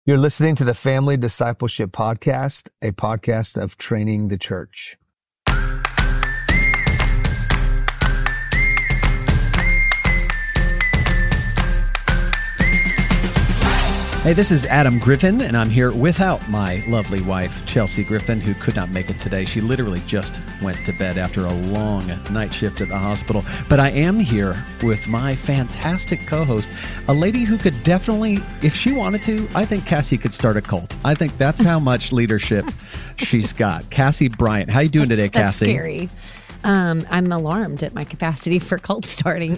You're listening to the Family Discipleship Podcast, a podcast of training the church. Hey, this is Adam Griffin, and I'm here without my lovely wife, Chelsea Griffin, who could not make it today. She literally just went to bed after a long night shift at the hospital. But I am here with my fantastic co-host, a lady who could definitely, if she wanted to, I think Cassie could start a cult. I think that's how much leadership she's got. Cassie Bryant. How you doing today, Cassie? That's scary. I'm alarmed at my capacity for cult starting.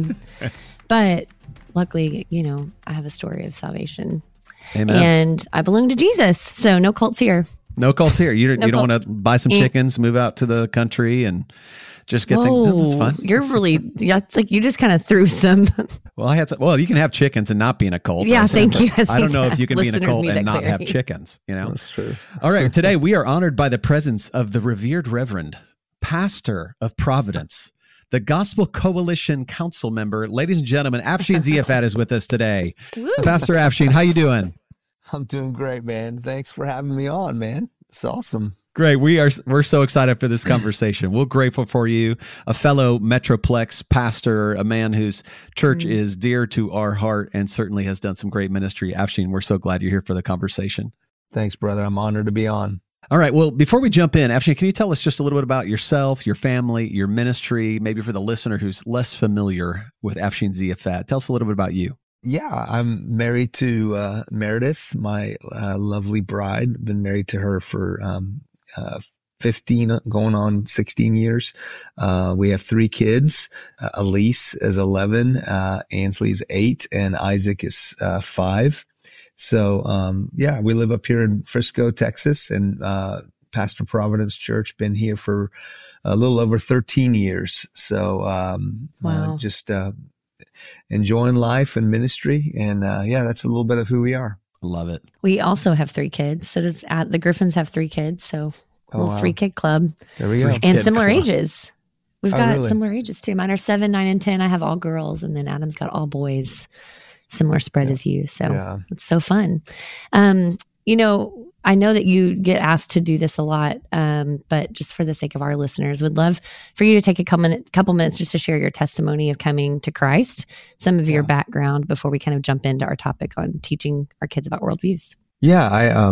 But luckily, I have a story of salvation. Amen. And I belong to Jesus. So no cults here. No cults here. You don't cults. want to buy some chickens, move out to the country, and just get things. No, that's fun. You're really, it's like you just kind of threw some. Well, you can have chickens and not be in a cult. Yeah, thank you. I don't know if you can be in a cult and not have chickens. That's true. All right. Today we are honored by the presence of the revered Reverend Pastor of Providence, the Gospel Coalition Council member. Ladies and gentlemen, Afshin Ziafat is with us today. Woo. Pastor Afshin, how you doing? I'm doing great, man. Thanks for having me on, man. It's awesome. Great. We're so excited for this conversation. We're grateful for you, a fellow Metroplex pastor, a man whose church is dear to our heart and certainly has done some great ministry. Afshin, we're so glad you're here for the conversation. Thanks, brother. I'm honored to be on. All right. Well, before we jump in, Afshin, can you tell us just a little bit about yourself, your family, your ministry, maybe for the listener who's less familiar with Afshin Ziafat? Tell us a little bit about you. Yeah, I'm married to Meredith, my lovely bride. Been married to her for 15, going on 16 years. We have 3 kids. Elise is 11, Ansley is 8, and Isaac is 5. So, we live up here in Frisco, Texas, and Pastor Providence Church, been here for a little over 13 years. So, wow. Just enjoying life and ministry. And that's a little bit of who we are. Love it. We also have 3 kids. So does the Griffins have 3 kids. So a little 3-kid club. There we go. And similar ages. We've got really? similar ages too. Mine are 7, 9, and 10. I have all girls, and then Adam's got all boys. Similar spread as you. So it's so fun. I know that you get asked to do this a lot, but just for the sake of our listeners, would love for you to take a couple minutes just to share your testimony of coming to Christ, some of your background before we kind of jump into our topic on teaching our kids about worldviews. Yeah,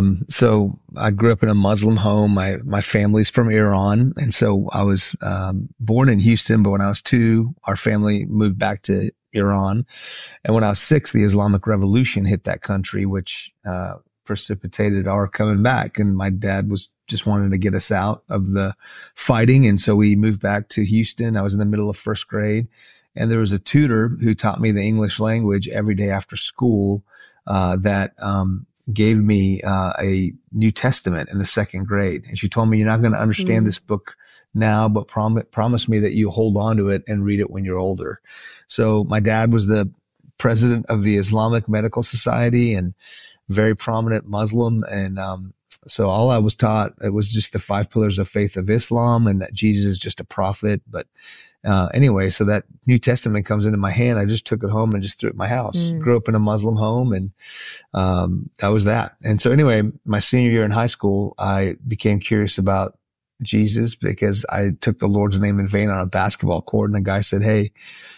I grew up in a Muslim home. My family's from Iran, and so I was born in Houston, but when I was 2, our family moved back to Iran. And when I was 6, the Islamic Revolution hit that country, which precipitated our coming back. And my dad was just wanting to get us out of the fighting. And so we moved back to Houston. I was in the middle of 1st grade, and there was a tutor who taught me the English language every day after school that gave me a New Testament in the 2nd grade. And she told me, you're not going to understand this book now, but promise me that you hold on to it and read it when you're older. So my dad was the president of the Islamic Medical Society and very prominent Muslim. And so all I was taught, it was just the 5 pillars of faith of Islam and that Jesus is just a prophet. But anyway, so that New Testament comes into my hand. I just took it home and just threw it in my house. Grew up in a Muslim home, and that was that. And so anyway, my senior year in high school, I became curious about Jesus because I took the Lord's name in vain on a basketball court, and the guy said, "Hey,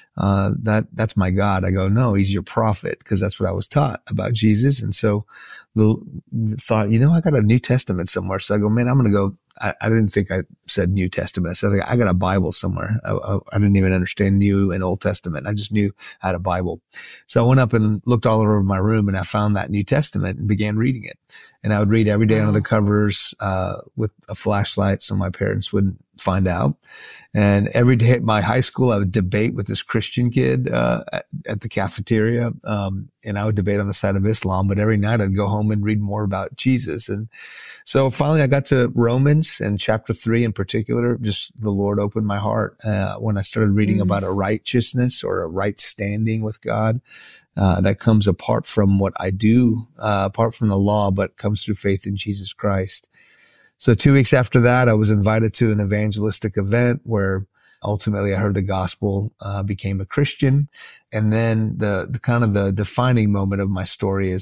that's my God." I go, "No, he's your prophet," because that's what I was taught about Jesus. And so thought, I got a New Testament somewhere. So I go, man, I'm going to go. I didn't think I said New Testament. So I got a Bible somewhere. I didn't even understand New and Old Testament. I just knew I had a Bible. So I went up and looked all over my room, and I found that New Testament and began reading it. And I would read every day under the covers with a flashlight so my parents wouldn't find out. And every day at my high school, I would debate with this Christian kid at the cafeteria, and I would debate on the side of Islam. But every night I'd go home and read more about Jesus. And so finally I got to Romans, and chapter 3 in particular, just the Lord opened my heart when I started reading about a righteousness or a right standing with God that comes apart from what I do, apart from the law, but comes through faith in Jesus Christ. So 2 weeks after that, I was invited to an evangelistic event where ultimately I heard the gospel, became a Christian. And then the kind of the defining moment of my story is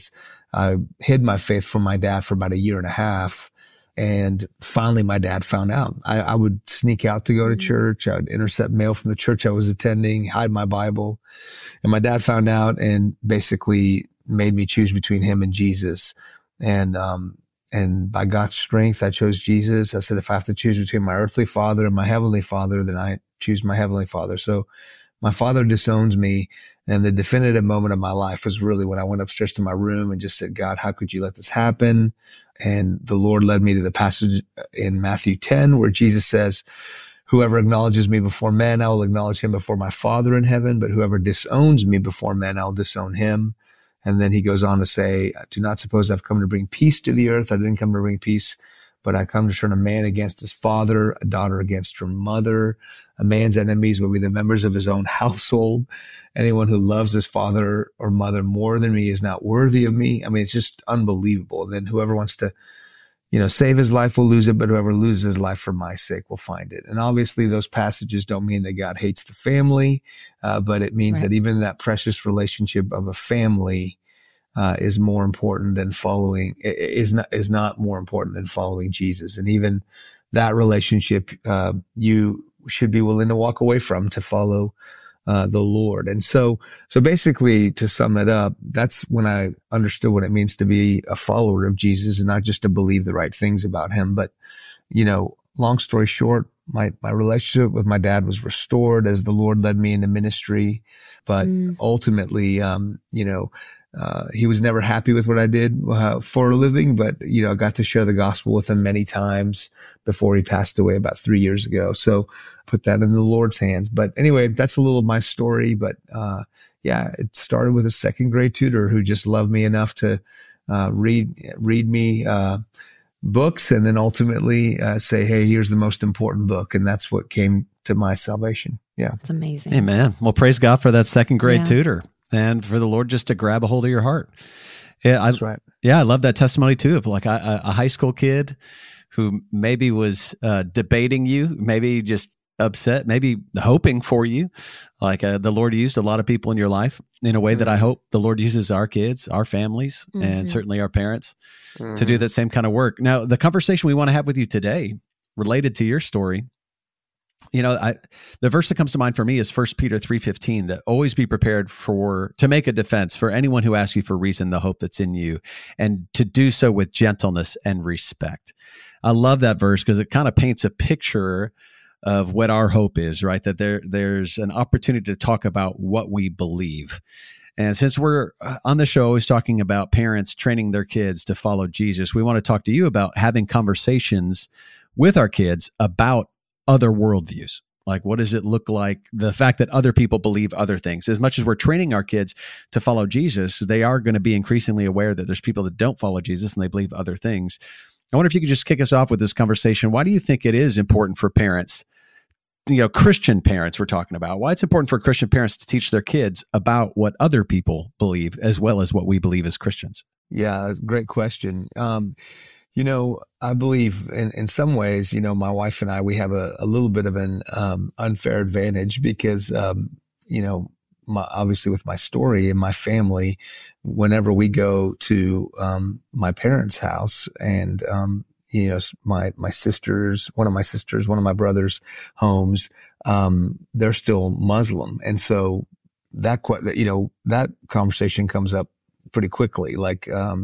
I hid my faith from my dad for about 1.5 years. And finally, my dad found out. I would sneak out to go to church. I would intercept mail from the church I was attending, hide my Bible. And my dad found out and basically made me choose between him and Jesus. And by God's strength, I chose Jesus. I said, if I have to choose between my earthly father and my heavenly father, then I choose my heavenly father. So my father disowns me. And the definitive moment of my life was really when I went upstairs to my room and just said, God, how could you let this happen? And the Lord led me to the passage in Matthew 10, where Jesus says, whoever acknowledges me before men, I will acknowledge him before my Father in heaven. But whoever disowns me before men, I'll disown him. And then he goes on to say, do not suppose I've come to bring peace to the earth. I didn't come to bring peace, but I come to turn a man against his father, a daughter against her mother. A man's enemies will be the members of his own household. Anyone who loves his father or mother more than me is not worthy of me. I mean, it's just unbelievable. And then whoever wants to, save his life will lose it, but whoever loses his life for my sake will find it. And obviously those passages don't mean that God hates the family, but it means that even that precious relationship of a family is more important than is not more important than following Jesus. And even that relationship, you should be willing to walk away from to follow the Lord. And so basically, to sum it up, that's when I understood what it means to be a follower of Jesus and not just to believe the right things about him. But, long story short, my relationship with my dad was restored as the Lord led me into ministry. But ultimately, he was never happy with what I did for a living, but, I got to share the gospel with him many times before he passed away about 3 years ago. So put that in the Lord's hands. But anyway, that's a little of my story. But it started with a second grade tutor who just loved me enough to read me books and then ultimately say, hey, here's the most important book. And that's what came to my salvation. Yeah. It's amazing. Amen. Well, praise God for that second grade tutor. And for the Lord just to grab a hold of your heart. Yeah, that's right. Yeah, I love that testimony too of like a high school kid who maybe was debating you, maybe just upset, maybe hoping for you. Like the Lord used a lot of people in your life in a way that I hope the Lord uses our kids, our families, and certainly our parents to do that same kind of work. Now, the conversation we want to have with you today related to your story, the verse that comes to mind for me is 1 Peter 3:15, that always be prepared to make a defense for anyone who asks you for reason, the hope that's in you, and to do so with gentleness and respect. I love that verse because it kind of paints a picture of what our hope is, right? That there's an opportunity to talk about what we believe. And since we're on the show always talking about parents training their kids to follow Jesus, we want to talk to you about having conversations with our kids about other worldviews. Like, what does it look like? The fact that other people believe other things. As much as we're training our kids to follow Jesus, they are going to be increasingly aware that there's people that don't follow Jesus and they believe other things. I wonder if you could just kick us off with this conversation. Why do you think it is important for parents, Christian parents we're talking about, why it's important for Christian parents to teach their kids about what other people believe as well as what we believe as Christians? Yeah, great question. I believe in some ways, my wife and I, we have a little bit of an unfair advantage because, obviously with my story and my family, whenever we go to my parents' house and, my sisters, one of my brother's homes, they're still Muslim. And so that conversation comes up pretty quickly, like,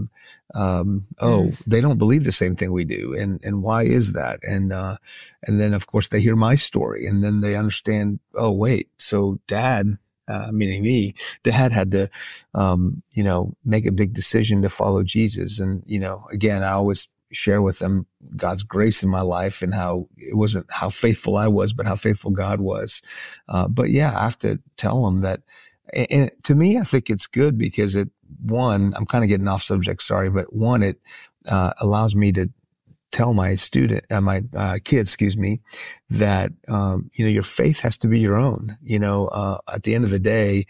they don't believe the same thing we do. And why is that? And then of course they hear my story and then they understand, oh, wait, so dad, meaning me, dad had to, make a big decision to follow Jesus. And, again, I always share with them God's grace in my life and how it wasn't how faithful I was, but how faithful God was. But yeah, I have to tell them that. And to me, I think it's good because I'm kind of getting off subject, sorry, but it allows me to tell my kids, that, your faith has to be your own. At the end of the day,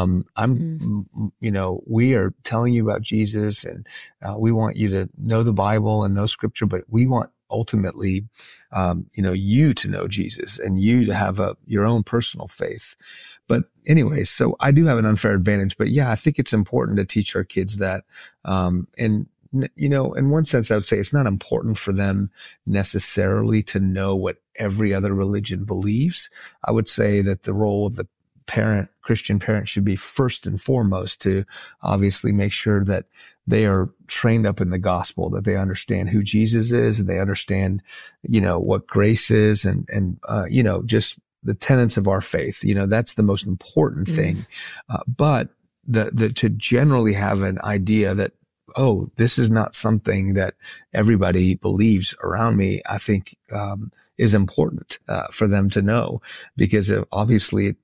we are telling you about Jesus and we want you to know the Bible and know scripture, but we want ultimately, you to know Jesus and you to have your own personal faith. But anyways, so I do have an unfair advantage, but yeah, I think it's important to teach our kids that. And in one sense, I would say it's not important for them necessarily to know what every other religion believes. I would say that the role of the Christian parent should be first and foremost to obviously make sure that they are trained up in the gospel, that they understand who Jesus is, and they understand, what grace is and just the tenets of our faith. That's the most important thing. But to generally have an idea that, oh, this is not something that everybody believes around me, I think, is important, for them to know, because obviously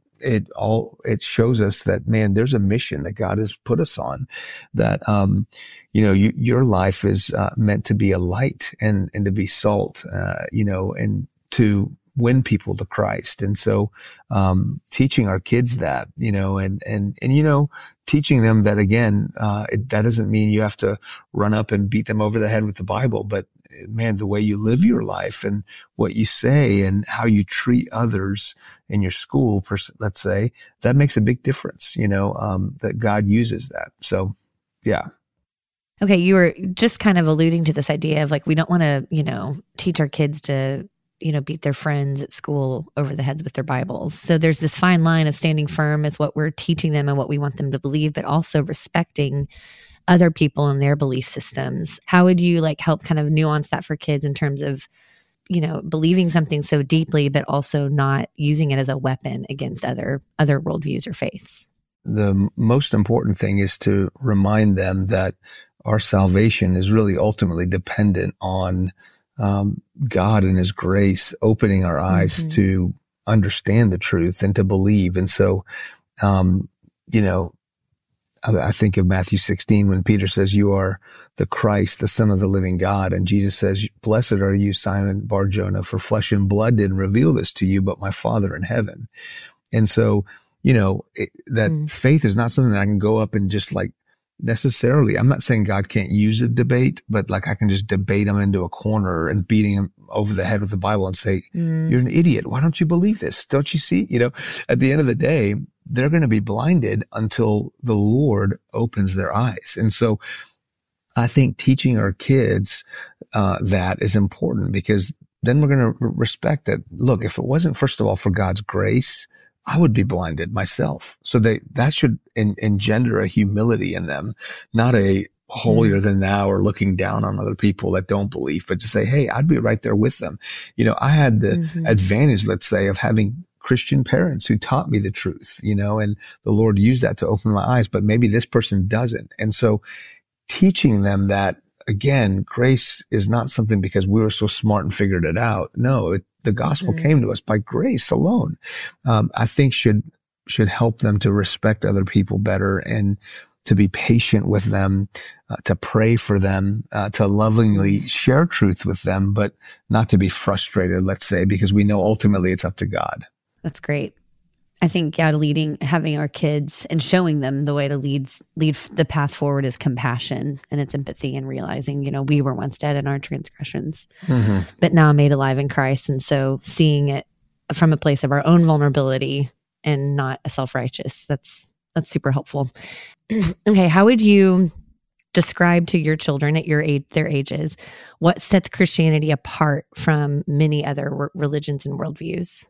it shows us that, man, there's a mission that God has put us on, that, your life is, meant to be a light and to be salt, and to win people to Christ. And so, teaching our kids that, and teaching them that, again, that doesn't mean you have to run up and beat them over the head with the Bible, but man, the way you live your life and what you say and how you treat others in your school, let's say, that makes a big difference, that God uses that. So, yeah. Okay. You were just kind of alluding to this idea of like, we don't want to, teach our kids to, beat their friends at school over the heads with their Bibles. So there's this fine line of standing firm with what we're teaching them and what we want them to believe, but also respecting other people and their belief systems. How would you help kind of nuance that for kids in terms of, believing something so deeply, but also not using it as a weapon against other worldviews or faiths? The most important thing is to remind them that our salvation is really ultimately dependent on God and His grace opening our eyes to understand the truth and to believe. And so, I think of Matthew 16 when Peter says, "You are the Christ, the Son of the living God." And Jesus says, "Blessed are you, Simon Bar-Jonah, for flesh and blood didn't reveal this to you, but my Father in heaven." And so, faith is not something that I can go up and just necessarily, I'm not saying God can't use a debate, but I can just debate him into a corner and beating him over the head with the Bible and say, "You're an idiot. Why don't you believe this? Don't you see?" At the end of the day, they're going to be blinded until the Lord opens their eyes. And so I think teaching our kids that is important, because then we're going to respect that. Look, if it wasn't, first of all, for God's grace, I would be blinded myself. So that should engender a humility in them, not a holier than thou or looking down on other people that don't believe, but to say, hey, I'd be right there with them. I had the advantage, let's say, of having Christian parents who taught me the truth, and the Lord used that to open my eyes, but maybe this person doesn't. And so teaching them that, again, grace is not something because we were so smart and figured it out. No, the gospel came to us by grace alone. I think should help them to respect other people better and to be patient with them, to pray for them, to lovingly share truth with them, but not to be frustrated, let's say, because we know ultimately it's up to God. That's great. I think, having our kids and showing them the way to lead the path forward is compassion, and it's empathy, and realizing, we were once dead in our transgressions, but now made alive in Christ. And so seeing it from a place of our own vulnerability and not a self-righteous, that's super helpful. Okay. How would you describe to your children at their ages, what sets Christianity apart from many other religions and worldviews?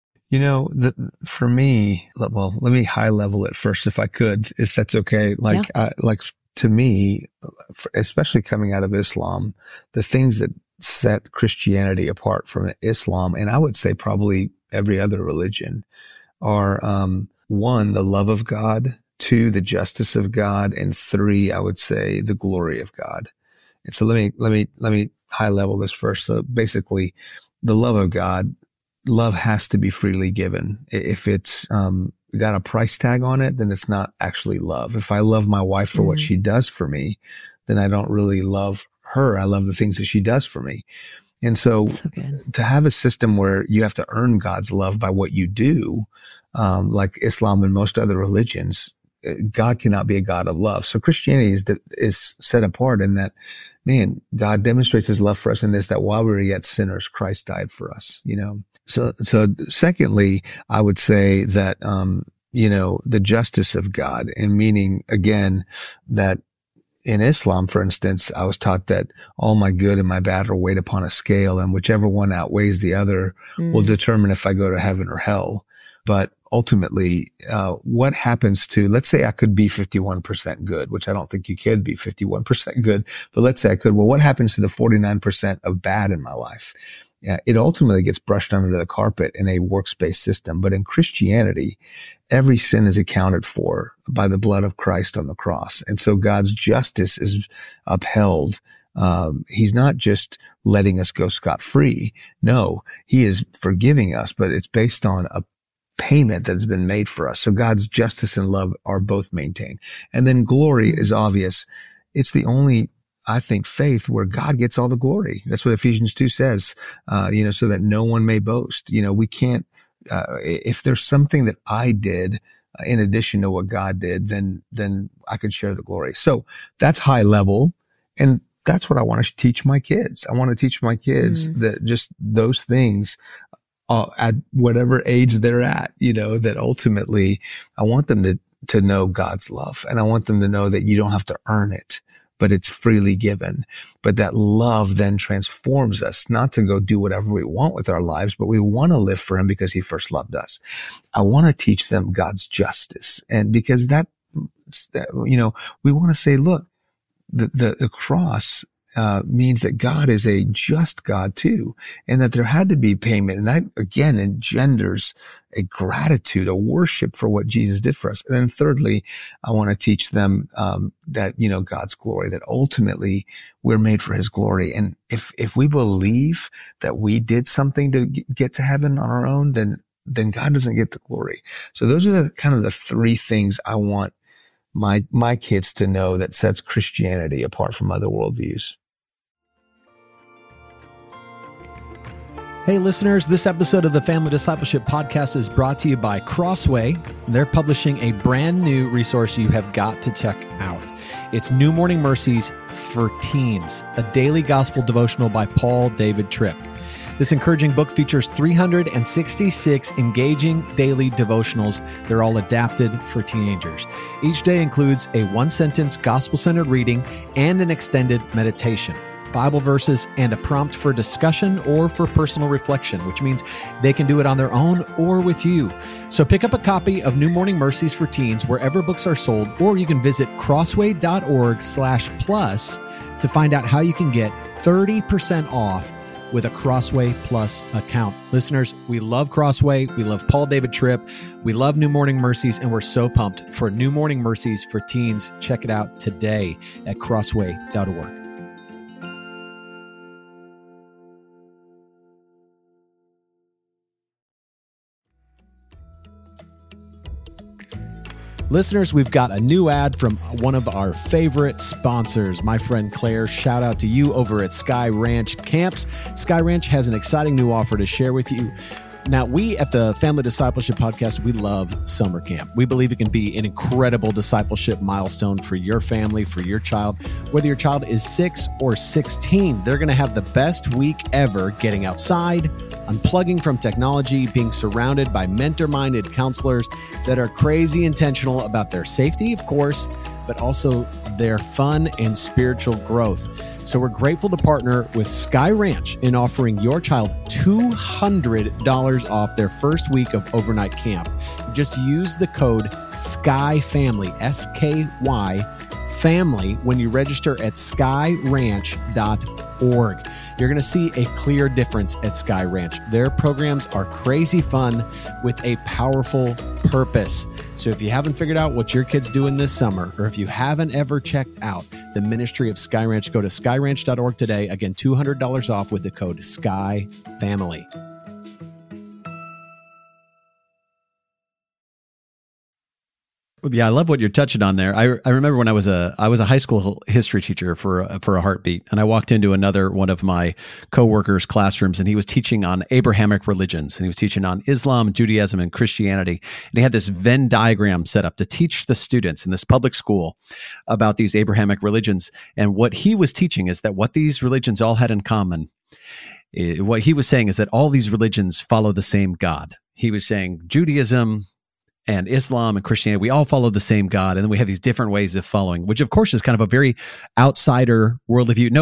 For me, well, let me high level it first, if I could, if that's okay. To me, especially coming out of Islam, the things that set Christianity apart from Islam, and I would say probably every other religion, are, 1, the love of God, 2, the justice of God, and 3, I would say the glory of God. And so let me high level this first. So basically, the love of God, love has to be freely given. If it's got a price tag on it, then it's not actually love. If I love my wife for what she does for me, then I don't really love her. I love the things that she does for me. And so to have a system where you have to earn God's love by what you do, like Islam and most other religions, God cannot be a God of love. So Christianity is set apart in that, man, God demonstrates his love for us in this, that while we were yet sinners, Christ died for us, So secondly, I would say that, the justice of God, and meaning again that in Islam, for instance, I was taught that all my good and my bad are weighed upon a scale, and whichever one outweighs the other will determine if I go to heaven or hell. But ultimately, what happens to, let's say I could be 51% good, which I don't think you can be 51% good, but let's say I could. Well, what happens to the 49% of bad in my life? It ultimately gets brushed under the carpet in a works-based system. But in Christianity, every sin is accounted for by the blood of Christ on the cross. And so God's justice is upheld. He's not just letting us go scot-free. No, he is forgiving us, but it's based on a payment that has been made for us. So God's justice and love are both maintained. And then glory is obvious. It's the only, I think, faith where God gets all the glory. That's what Ephesians 2 says, so that no one may boast. We can't, if there's something that I did in addition to what God did, then I could share the glory. So that's high level. And that's what I want to teach my kids. I want to teach my kids that just those things at whatever age they're at, that ultimately I want them to know God's love. And I want them to know that you don't have to earn it, but it's freely given. But that love then transforms us, not to go do whatever we want with our lives, but we want to live for him because he first loved us. I want to teach them God's justice. And because we want to say, look, the cross means that God is a just God too, and that there had to be payment. And that again engenders a gratitude, a worship for what Jesus did for us. And then thirdly, I want to teach them, that, God's glory, that ultimately we're made for his glory. And if we believe that we did something to get to heaven on our own, then God doesn't get the glory. So those are the kind of the three things I want my kids to know that sets Christianity apart from other worldviews. Hey listeners, this episode of the Family Discipleship Podcast is brought to you by Crossway. They're publishing a brand new resource you have got to check out. It's New Morning Mercies for Teens, a daily gospel devotional by Paul David Tripp. This encouraging book features 366 engaging daily devotionals. They're all adapted for teenagers. Each day includes a one-sentence gospel-centered reading and an extended meditation, Bible verses, and a prompt for discussion or for personal reflection, which means they can do it on their own or with you. So pick up a copy of New Morning Mercies for Teens wherever books are sold, or you can visit crossway.org/plus to find out how you can get 30% off with a Crossway Plus account. Listeners, we love Crossway. We love Paul David Tripp. We love New Morning Mercies, and we're so pumped for New Morning Mercies for Teens. Check it out today at crossway.org. Listeners, we've got a new ad from one of our favorite sponsors, my friend Claire. Shout out to you over at Sky Ranch Camps. Sky Ranch has an exciting new offer to share with you. Now, we at the Family Discipleship Podcast, we love summer camp. We believe it can be an incredible discipleship milestone for your family, for your child. Whether your child is 6 or 16, they're going to have the best week ever getting outside, unplugging from technology, being surrounded by mentor-minded counselors that are crazy intentional about their safety, of course, but also their fun and spiritual growth. So we're grateful to partner with Sky Ranch in offering your child $200 off their first week of overnight camp. Just use the code SKYFAMILY, SKY family, when you register at skyranch.org. You're going to see a clear difference at Sky Ranch. Their programs are crazy fun with a powerful purpose. So if you haven't figured out what your kid's doing this summer, or if you haven't ever checked out the ministry of Sky Ranch, go to skyranch.org today. Again, $200 off with the code SKYFAMILY. Yeah, I love what you're touching on there. I remember when I was a high school history teacher for a heartbeat, and I walked into another one of my coworkers' classrooms, and he was teaching on Abrahamic religions, and he was teaching on Islam, Judaism, and Christianity. And he had this Venn diagram set up to teach the students in this public school about these Abrahamic religions. And what he was teaching is that what these religions all had in common, what he was saying is that all these religions follow the same God. He was saying Judaism and Islam and Christianity, we all follow the same God. And then we have these different ways of following, which of course is kind of a very outsider worldview.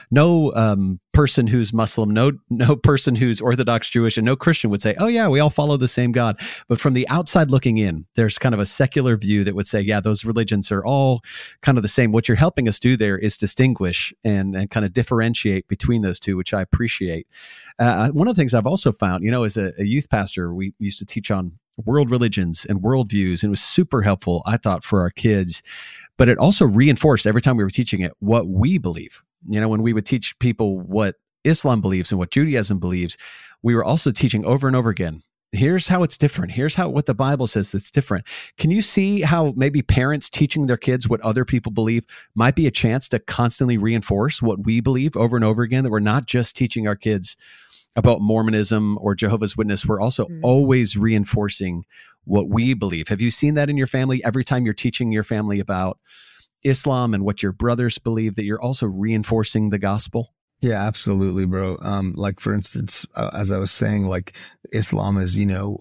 No person who's Muslim, no person who's Orthodox Jewish, and no Christian would say, oh yeah, we all follow the same God. But from the outside looking in, there's kind of a secular view that would say, yeah, those religions are all kind of the same. What you're helping us do there is distinguish and kind of differentiate between those two, which I appreciate. One of the things I've also found, as a youth pastor, we used to teach on world religions and worldviews, and it was super helpful, I thought, for our kids. But it also reinforced every time we were teaching it what we believe. When we would teach people what Islam believes and what Judaism believes, we were also teaching over and over again, here's how it's different. Here's what the Bible says that's different. Can you see how maybe parents teaching their kids what other people believe might be a chance to constantly reinforce what we believe over and over again, that we're not just teaching our kids about Mormonism or Jehovah's Witness, we're also always reinforcing what we believe. Have you seen that in your family? Every time you're teaching your family about Islam and what your brothers believe, that you're also reinforcing the gospel? Yeah, absolutely, bro. Like for instance, as I was saying, like Islam is,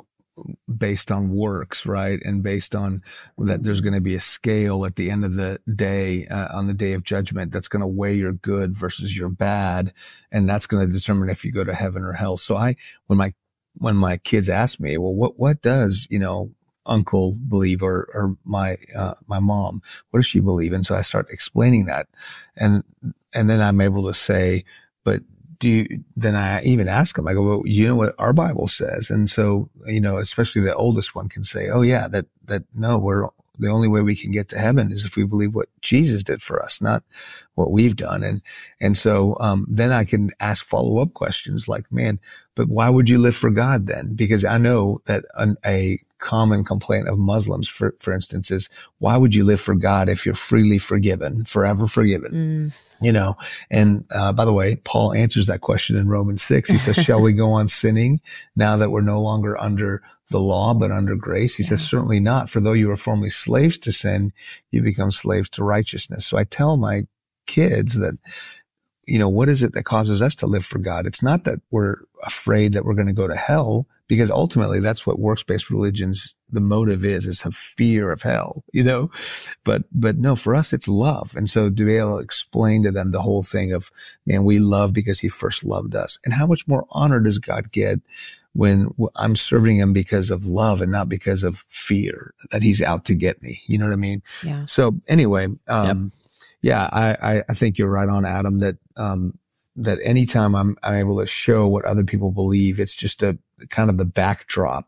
based on works, right? And based on that there's going to be a scale at the end of the day, on the day of judgment, that's going to weigh your good versus your bad. And that's going to determine if you go to heaven or hell. So when my kids ask me, well, what does, uncle believe or my mom, what does she believe? And so I start explaining that. And then I'm able to say, but then I even ask them, I go, well, you know what our Bible says? And so, especially the oldest one can say, oh yeah, that no, the only way we can get to heaven is if we believe what Jesus did for us, not what we've done. And so, then I can ask follow-up questions like, man, but why would you live for God then? Because I know that a common complaint of Muslims, for instance, is why would you live for God if you're freely forgiven, forever forgiven? And by the way, Paul answers that question in Romans 6. He says, shall we go on sinning now that we're no longer under the law, but under grace? He says, certainly not. For though you were formerly slaves to sin, you become slaves to righteousness. So I tell my kids that, what is it that causes us to live for God? It's not that we're afraid that we're going to go to hell, because ultimately that's what works-based religions, the motive is a fear of hell, but no, for us, it's love. And so to be able to explain to them the whole thing of, man, we love because he first loved us. And how much more honor does God get when I'm serving him because of love and not because of fear that he's out to get me? You know what I mean? Yeah. So anyway, yeah, I think you're right on, Adam, that anytime I'm able to show what other people believe, it's just a kind of the backdrop,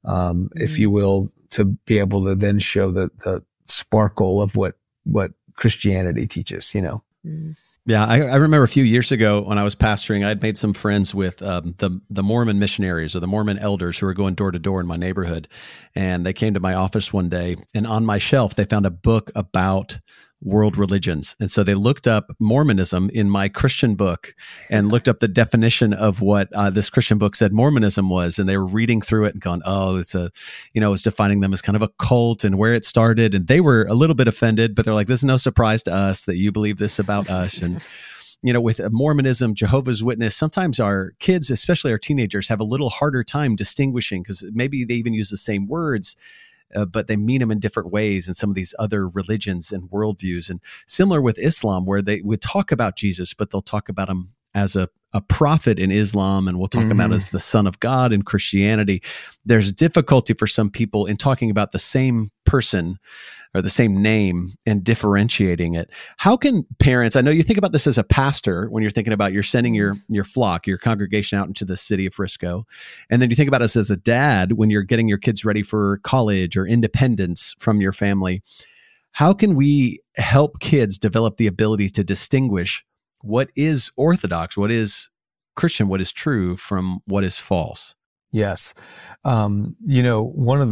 if you will, to be able to then show the sparkle of what Christianity teaches, Yeah, I remember a few years ago when I was pastoring, I'd made some friends with the Mormon missionaries or the Mormon elders who were going door to door in my neighborhood. And they came to my office one day, and on my shelf, they found a book about world religions. And so they looked up Mormonism in my Christian book and looked up the definition of what this Christian book said Mormonism was. And they were reading through it and going, oh, it's it's defining them as kind of a cult and where it started. And they were a little bit offended, but they're like, this is no surprise to us that you believe this about us. And with Mormonism, Jehovah's Witness, sometimes our kids, especially our teenagers, have a little harder time distinguishing because maybe they even use the same words, but they mean them in different ways in some of these other religions and worldviews. And similar with Islam, where they would talk about Jesus, but they'll talk about him as a prophet in Islam, and we'll talk about as the Son of God in Christianity. There's difficulty for some people in talking about the same person or the same name and differentiating it. How can parents, I know you think about this as a pastor when you're thinking about you're sending your flock, your congregation out into the city of Frisco. And then you think about us as a dad when you're getting your kids ready for college or independence from your family. How can we help kids develop the ability to distinguish what is orthodox, what is Christian, what is true from what is false? Yes. One of the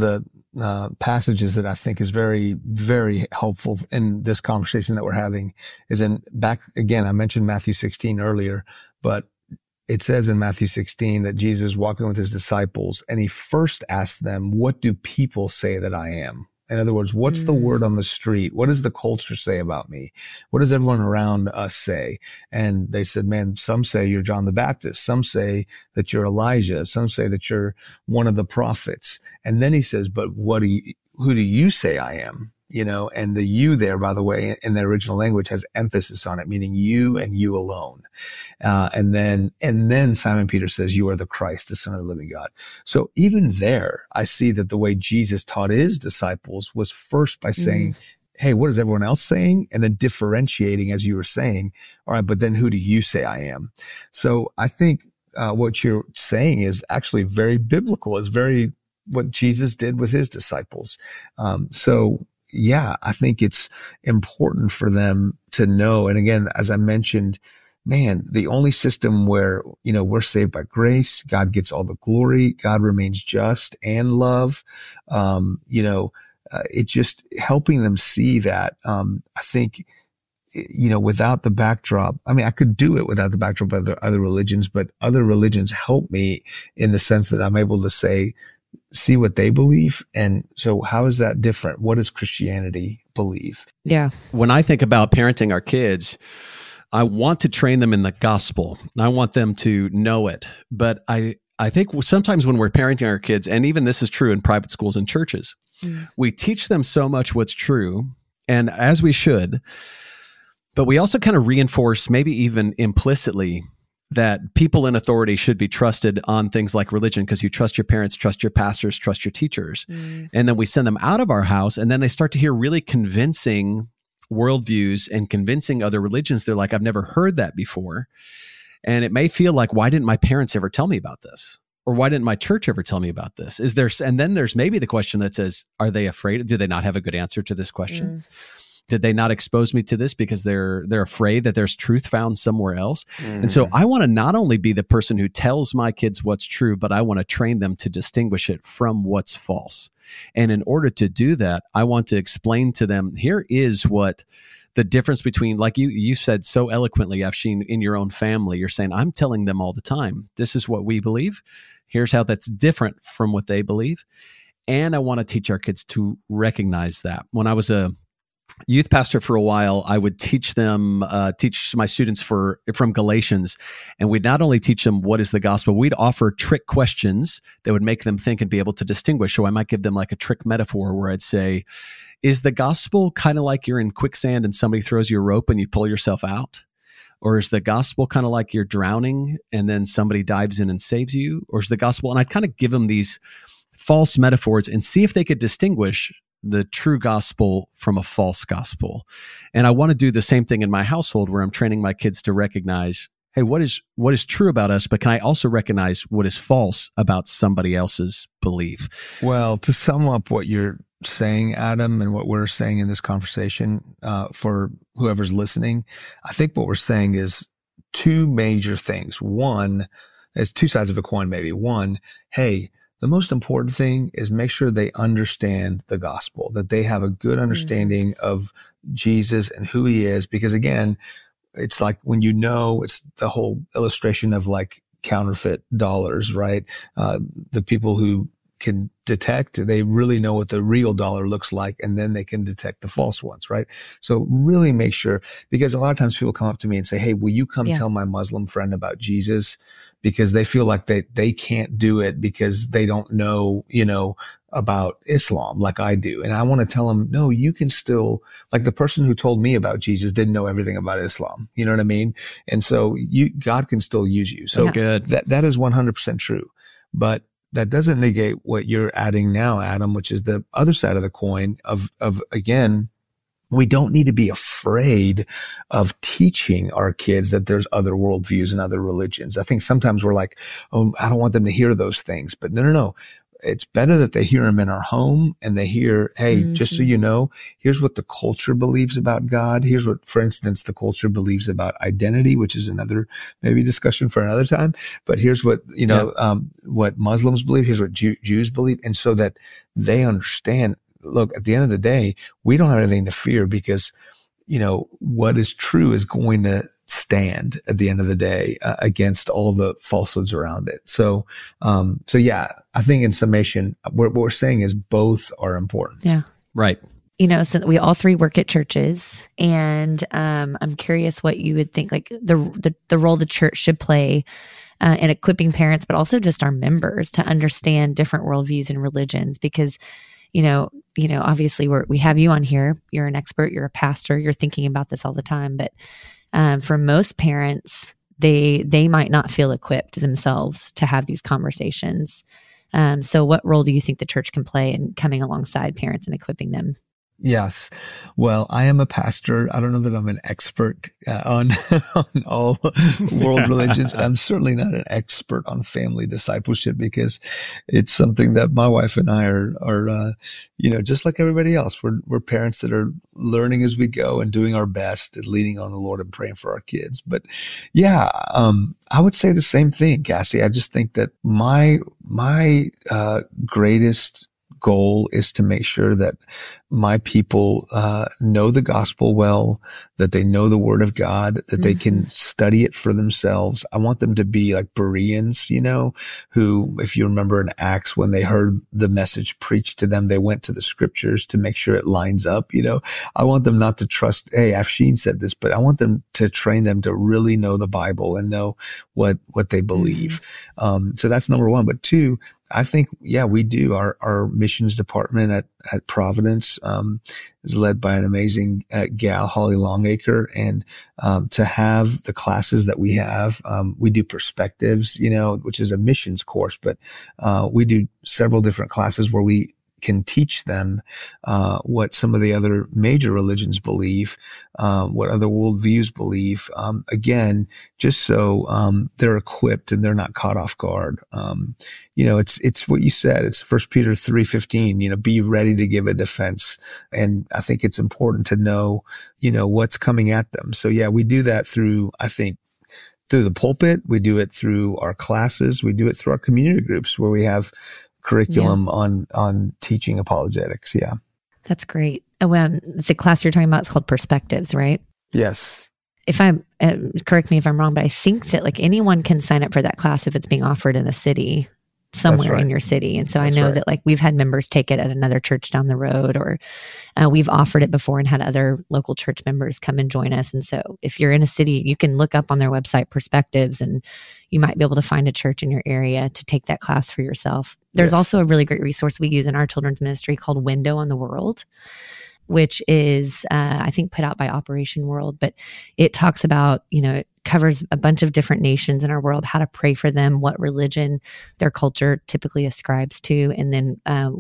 passages that I think is very, very helpful in this conversation that we're having is I mentioned Matthew 16 earlier, but it says in Matthew 16 that Jesus is walking with his disciples and he first asked them, what do people say that I am? In other words, what's the word on the street? What does the culture say about me? What does everyone around us say? And they said, man, some say you're John the Baptist. Some say that you're Elijah. Some say that you're one of the prophets. And then he says, but who do you say I am? And the you there, by the way, in the original language has emphasis on it, meaning you and you alone. And then Simon Peter says, you are the Christ, the Son of the living God. So even there, I see that the way Jesus taught his disciples was first by saying, hey, what is everyone else saying? And then differentiating, as you were saying, all right, but then who do you say I am? So I think what you're saying is actually very biblical, is very what Jesus did with his disciples. Yeah, I think it's important for them to know. And again, as I mentioned, man, the only system where, we're saved by grace, God gets all the glory, God remains just and love, it's just helping them see that. I think, without the backdrop, I could do it without the backdrop of other religions, but other religions help me in the sense that I'm able to see what they believe. And so how is that different? What does Christianity believe? Yeah. When I think about parenting our kids, I want to train them in the gospel. I want them to know it. But I think sometimes when we're parenting our kids, and even this is true in private schools and churches, we teach them so much what's true, and as we should, but we also kind of reinforce, maybe even implicitly, that people in authority should be trusted on things like religion, because you trust your parents, trust your pastors, trust your teachers. And then we send them out of our house, and then they start to hear really convincing worldviews and convincing other religions. They're like, I've never heard that before. And it may feel like, why didn't my parents ever tell me about this? Or why didn't my church ever tell me about this? And then there's maybe the question that says, are they afraid? Do they not have a good answer to this question? Did they not expose me to this because they're afraid that there's truth found somewhere else? And so I want to not only be the person who tells my kids what's true, but I want to train them to distinguish it from what's false. And in order to do that, I want to explain to them, here is what the difference between, like you said so eloquently, Afshin, in your own family, you're saying, I'm telling them all the time, this is what we believe. Here's how that's different from what they believe. And I want to teach our kids to recognize that. When I was a youth pastor for a while, I would teach my students from Galatians, and we'd not only teach them what is the gospel, we'd offer trick questions that would make them think and be able to distinguish. So I might give them like a trick metaphor where I'd say, is the gospel kind of like you're in quicksand and somebody throws you a rope and you pull yourself out? Or is the gospel kind of like you're drowning and then somebody dives in and saves you? Or is the gospel, and I'd kind of give them these false metaphors and see if they could distinguish the true gospel from a false gospel. And I want to do the same thing in my household, where I'm training my kids to recognize, hey, what is true about us, but can I also recognize what is false about somebody else's belief? Well, to sum up what you're saying, Adam, and what we're saying in this conversation, for whoever's listening, I think what we're saying is two major things. One, there's two sides of a coin, maybe. One, hey, the most important thing is make sure they understand the gospel, that they have a good understanding of Jesus and who he is. Because again, it's like when it's the whole illustration of like counterfeit dollars, right? The people who can detect, they really know what the real dollar looks like, and then they can detect the false ones, right? So really make sure, because a lot of times people come up to me and say, hey, will you come tell my Muslim friend about Jesus? Because they feel like they can't do it because they don't know, about Islam like I do. And I want to tell them, no, you can still, like the person who told me about Jesus didn't know everything about Islam. You know what I mean? And so God can still use you. So good. That is 100% true. But that doesn't negate what you're adding now, Adam, which is the other side of the coin of again, we don't need to be afraid of teaching our kids that there's other worldviews and other religions. I think sometimes we're like, oh, I don't want them to hear those things. But no. it's better that they hear them in our home and they hear, hey, just so you know, here's what the culture believes about God. Here's what, for instance, the culture believes about identity, which is another maybe discussion for another time. But here's what, what Muslims believe. Here's what Jews believe. And so that they understand, look, at the end of the day, we don't have anything to fear because, what is true is going to stand at the end of the day against all the falsehoods around it. So yeah, I think in summation, what we're saying is both are important. Yeah. Right. So we all three work at churches, and I'm curious what you would think, like the role the church should play in equipping parents, but also just our members to understand different worldviews and religions, because obviously we have you on here. You're an expert. You're a pastor. You're thinking about this all the time. But for most parents, they might not feel equipped themselves to have these conversations. So what role do you think the church can play in coming alongside parents and equipping them? Yes. Well, I am a pastor. I don't know that I'm an expert on all world religions. I'm certainly not an expert on family discipleship because it's something that my wife and I are just like everybody else. We're parents that are learning as we go and doing our best and leaning on the Lord and praying for our kids. But yeah, I would say the same thing, Cassie. I just think that my greatest goal is to make sure that my people know the gospel well, that they know the word of God, that they can study it for themselves. I want them to be like Bereans, who, if you remember in Acts, when they heard the message preached to them, they went to the scriptures to make sure it lines up. I want them not to trust, hey, Afshin said this, but I want them to train them to really know the Bible and know what they believe. So that's number one. But two, I think, we do. Our missions department at Providence is led by an amazing gal, Holly Longacre. And to have the classes that we have, we do Perspectives, which is a missions course, but we do several different classes where we can teach them what some of the other major religions believe, what other worldviews believe. Again, just so they're equipped and they're not caught off guard. It's what you said. It's 1 Peter 3:15. Be ready to give a defense. And I think it's important to know, what's coming at them. So yeah, we do that through the pulpit. We do it through our classes. We do it through our community groups where we have curriculum on teaching apologetics. Yeah. That's great. The class you're talking about is called Perspectives, right? Yes. If I'm, correct me if I'm wrong, but I think that like anyone can sign up for that class if it's being offered in the city, somewhere in your city. And so I know that like we've had members take it at another church down the road, or we've offered it before and had other local church members come and join us. And so if you're in a city, you can look up on their website Perspectives, and you might be able to find a church in your area to take that class for yourself. There's also a really great resource we use in our children's ministry called Window on the World, which is, I think, put out by Operation World, but it talks about, it covers a bunch of different nations in our world, how to pray for them, what religion their culture typically ascribes to, and then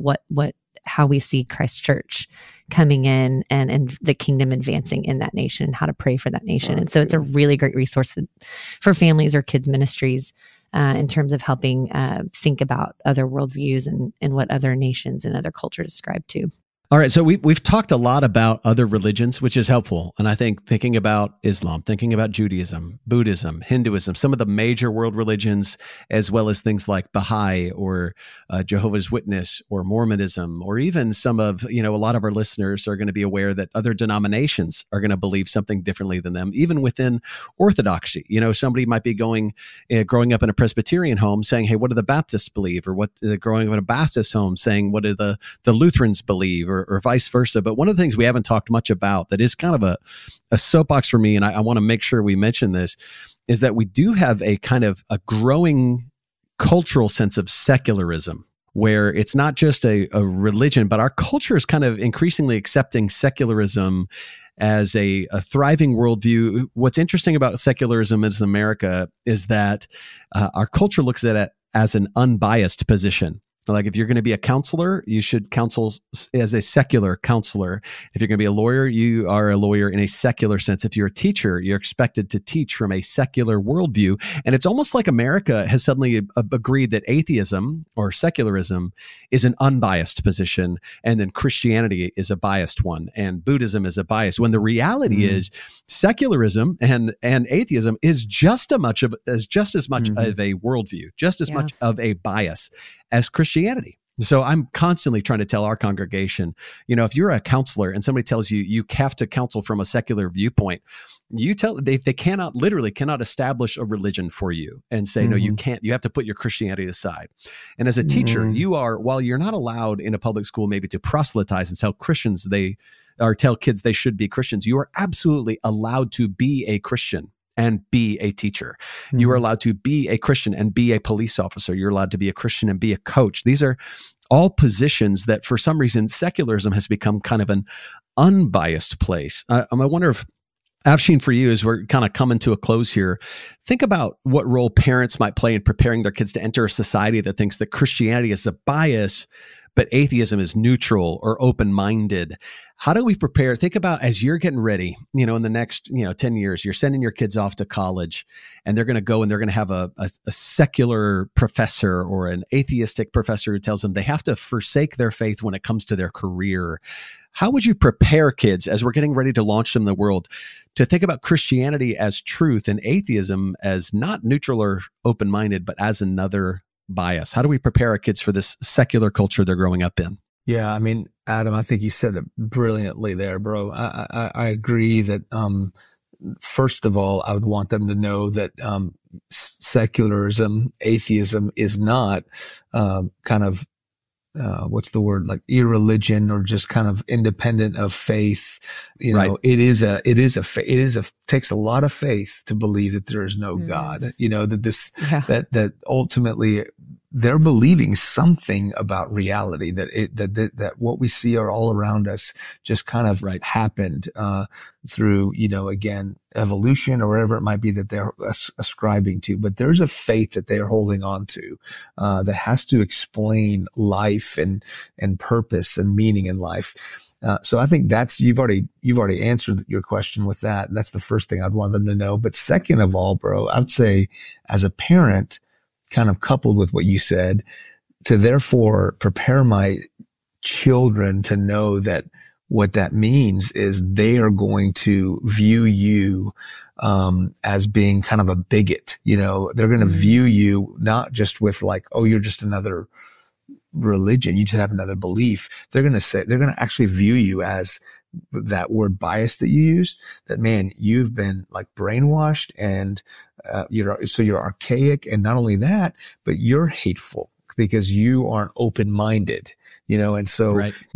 how we see Christ Church coming in and the kingdom advancing in that nation, and how to pray for that nation. And so it's a really great resource for families or kids ministries in terms of helping think about other worldviews and what other nations and other cultures ascribe to. All right, so we've talked a lot about other religions, which is helpful. And I think thinking about Islam, thinking about Judaism, Buddhism, Hinduism, some of the major world religions, as well as things like Baha'i or Jehovah's Witness or Mormonism, or even some of, a lot of our listeners are going to be aware that other denominations are going to believe something differently than them, even within Orthodoxy. Somebody might be growing up in a Presbyterian home saying, hey, what do the Baptists believe? Or growing up in a Baptist home saying, what do the Lutherans believe? Or vice versa. But one of the things we haven't talked much about that is kind of a soapbox for me, and I want to make sure we mention this, is that we do have a kind of a growing cultural sense of secularism, where it's not just a religion, but our culture is kind of increasingly accepting secularism as a thriving worldview. What's interesting about secularism in America is that our culture looks at it as an unbiased position. Like if you're going to be a counselor, you should counsel as a secular counselor. If you're going to be a lawyer, you are a lawyer in a secular sense. If you're a teacher, you're expected to teach from a secular worldview. And it's almost like America has suddenly agreed that atheism or secularism is an unbiased position, and then Christianity is a biased one, and Buddhism is a bias. When the reality is secularism and atheism is just as much of a worldview, just as much of a bias as Christianity. So I'm constantly trying to tell our congregation, if you're a counselor and somebody tells you you have to counsel from a secular viewpoint, they cannot establish a religion for you and say, no, you can't, you have to put your Christianity aside. And as a teacher, while you're not allowed in a public school maybe to proselytize and tell kids they should be Christians, you are absolutely allowed to be a Christian and be a teacher. You are allowed to be a Christian and be a police officer. You're allowed to be a Christian and be a coach. These are all positions that for some reason secularism has become kind of an unbiased place. I wonder if, Afshin, for you, as we're kind of coming to a close here, think about what role parents might play in preparing their kids to enter a society that thinks that Christianity is a bias, but atheism is neutral or open-minded. How do we prepare? Think about as you're getting ready, in the next, 10 years, you're sending your kids off to college and they're going to go and they're going to have a secular professor or an atheistic professor who tells them they have to forsake their faith when it comes to their career. How would you prepare kids as we're getting ready to launch them in the world to think about Christianity as truth and atheism as not neutral or open-minded, but as another bias? How do we prepare our kids for this secular culture they're growing up in? Yeah, I mean, Adam, I think you said it brilliantly there, bro. I agree that, first of all, I would want them to know that secularism, atheism is not what's the word, like irreligion or just kind of independent of faith. Right. It takes a lot of faith to believe that there is no God, that ultimately they're believing something about reality, that what we see are all around us just kind of happened, through, again, evolution or whatever it might be that they're ascribing to. But there's a faith that they are holding on to, that has to explain life and purpose and meaning in life. So I think you've already answered your question with that. That's the first thing I'd want them to know. But second of all, bro, I'd say as a parent, kind of coupled with what you said, to therefore prepare my children to know that what that means is they are going to view you as being kind of a bigot. They're going to view you not just with like, oh, you're just another religion, you just have another belief. They're going to actually view you as that word bias that you used, that, man, you've been like brainwashed and you're archaic. And not only that, but you're hateful because you aren't open-minded, and so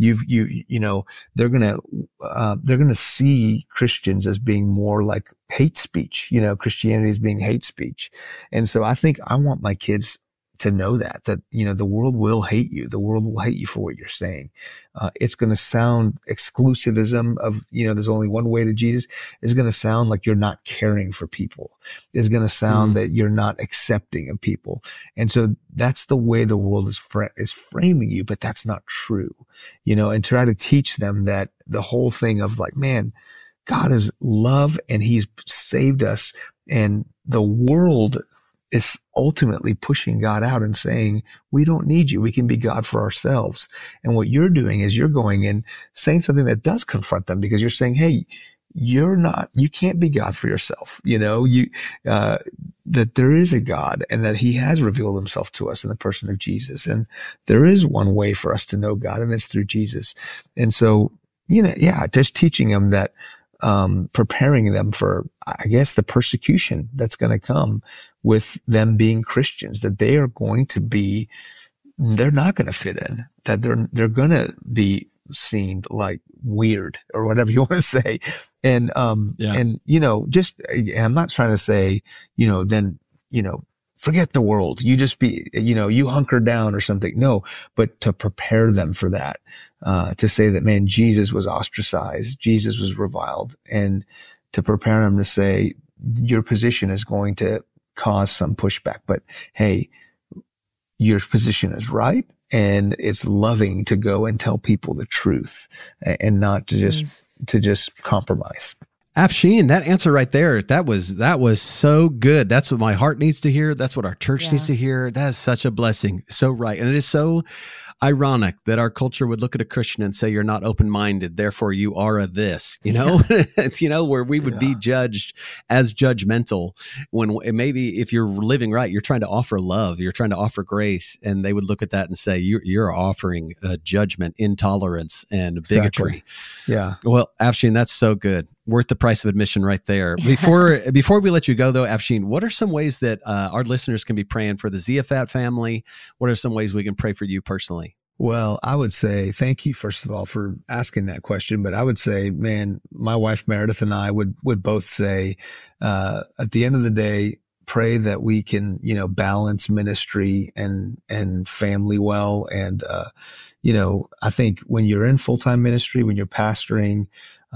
they're going to see Christians as being more like hate speech, Christianity as being hate speech. And so I think I want my kids to know that, the world will hate you. The world will hate you for what you're saying. It's going to sound exclusivism of, there's only one way to Jesus. It's going to sound like you're not caring for people. It's going to sound that you're not accepting of people. And so that's the way the world is framing you, but that's not true, and try to teach them that the whole thing of like, man, God is love and he's saved us, and the world is ultimately pushing God out and saying, we don't need you. We can be God for ourselves. And what you're doing is you're going and saying something that does confront them, because you're saying, hey, you can't be God for yourself. That there is a God and that he has revealed himself to us in the person of Jesus. And there is one way for us to know God, and it's through Jesus. And so, just teaching them that, preparing them for, I guess, the persecution that's going to come with them being Christians, that they are going to be, they're not going to fit in, that they're going to be seen like weird or whatever you want to say. And, and, I'm not trying to say, then, forget the world. You just be, you hunker down or something. No, but to prepare them for that, to say that, man, Jesus was ostracized, Jesus was reviled, and to prepare them to say your position is going to cause some pushback, but hey, your position is right. and it's loving to go and tell people the truth and not to just compromise. Afshin, that answer right there, that was so good. That's what my heart needs to hear. That's what our church needs to hear. That is such a blessing. So right. And it is so ironic that our culture would look at a Christian and say, you're not open-minded, therefore you are a this, where we would be judged as judgmental when maybe if you're living right, you're trying to offer love, you're trying to offer grace, and they would look at that and say, you're offering judgment, intolerance, and bigotry. Exactly. Yeah. Well, Afshin, that's so good. Worth the price of admission right there. Before we let you go, though, Afshin, what are some ways that our listeners can be praying for the Ziafat family? What are some ways we can pray for you personally? Well, I would say thank you, first of all, for asking that question. But I would say, man, my wife Meredith and I would both say, at the end of the day, pray that we can, balance ministry and family well. And, I think when you're in full-time ministry, when you're pastoring,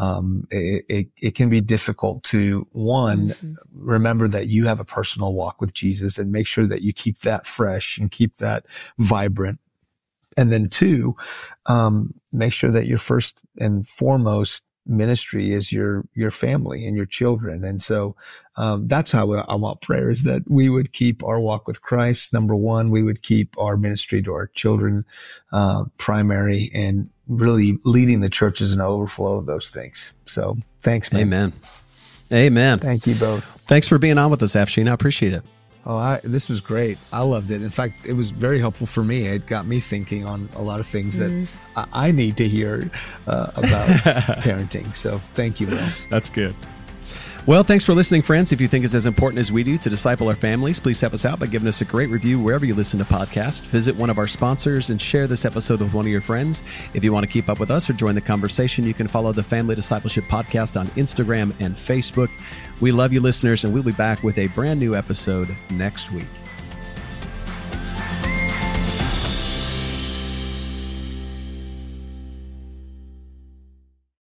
it can be difficult to remember that you have a personal walk with Jesus and make sure that you keep that fresh and keep that vibrant. And then two, make sure that your first and foremost ministry is your family and your children. And so, that's how I want prayer, is that we would keep our walk with Christ. Number one, we would keep our ministry to our children, primary, and really leading the church as an overflow of those things. So thanks, man. Amen. Thank you both. Thanks for being on with us, Afshin. I appreciate it. This was great. I loved it. In fact, it was very helpful for me. It got me thinking on a lot of things that I need to hear about parenting. So thank you, Will. That's good. Well, thanks for listening, friends. If you think it's as important as we do to disciple our families, please help us out by giving us a great review wherever you listen to podcasts. Visit one of our sponsors and share this episode with one of your friends. If you want to keep up with us or join the conversation, you can follow the Family Discipleship Podcast on Instagram and Facebook. We love you, listeners, and we'll be back with a brand new episode next week.